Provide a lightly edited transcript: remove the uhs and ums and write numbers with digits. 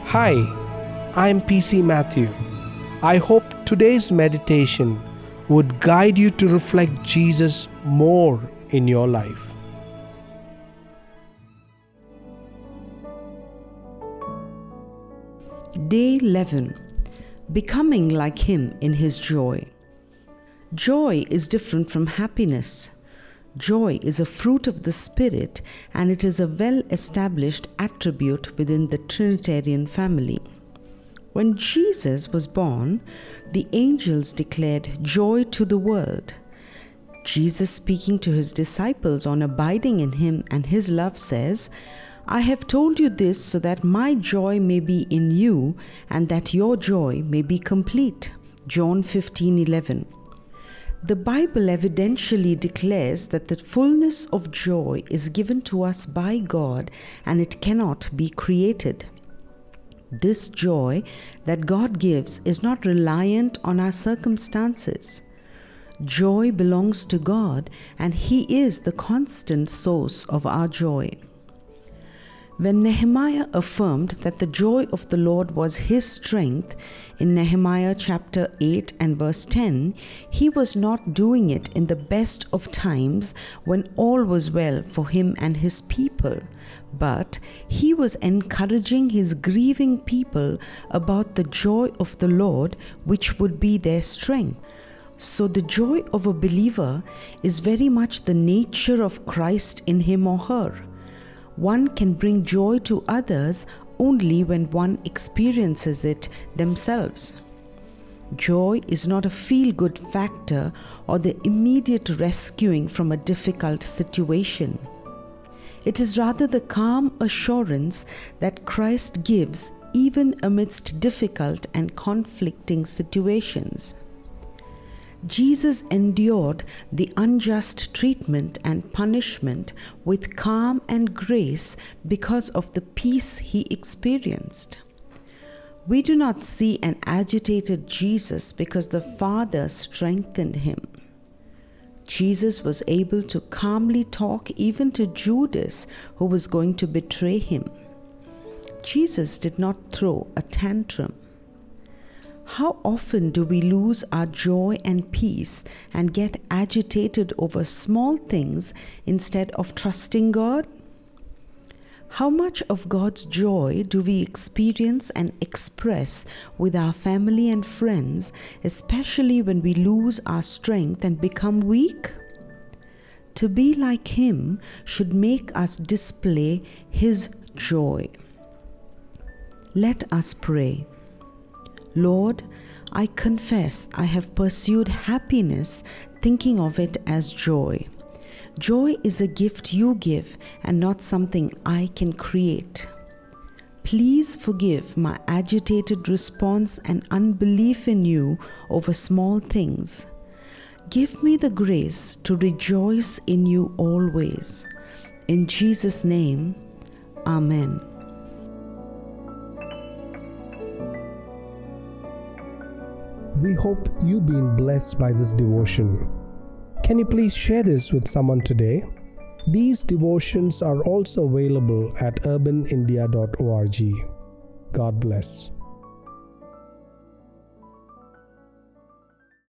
Hi, I'm PC Matthew. I hope today's meditation would guide you to reflect Jesus more in your life. Day 11. Becoming like Him in His joy. Joy is different from happiness. Joy is a fruit of the Spirit, and it is a well-established attribute within the Trinitarian family. When Jesus was born, the angels declared joy to the world. Jesus, speaking to His disciples on abiding in Him and His love, says, "I have told you this so that my joy may be in you and that your joy may be complete." John 15:11. The Bible evidentially declares that the fullness of joy is given to us by God and it cannot be created. This joy that God gives is not reliant on our circumstances. Joy belongs to God, and He is the constant source of our joy. When Nehemiah affirmed that the joy of the Lord was his strength in Nehemiah chapter 8 and verse 10, he was not doing it in the best of times when all was well for him and his people, but he was encouraging his grieving people about the joy of the Lord, which would be their strength. So the joy of a believer is very much the nature of Christ in him or her. One can bring joy to others only when one experiences it themselves. Joy is not a feel-good factor or the immediate rescuing from a difficult situation. It is rather the calm assurance that Christ gives even amidst difficult and conflicting situations. Jesus endured the unjust treatment and punishment with calm and grace because of the peace He experienced. We do not see an agitated Jesus because the Father strengthened Him. Jesus was able to calmly talk even to Judas, who was going to betray Him. Jesus did not throw a tantrum. How often do we lose our joy and peace and get agitated over small things instead of trusting God? How much of God's joy do we experience and express with our family and friends, especially when we lose our strength and become weak? To be like Him should make us display His joy. Let us pray. Lord, I confess I have pursued happiness thinking of it as joy. Joy is a gift you give and not something I can create. Please forgive my agitated response and unbelief in you over small things. Give me the grace to rejoice in you always. In Jesus' name, Amen. We hope you've been blessed by this devotion. Can you please share this with someone today? These devotions are also available at urbanindia.org. God bless.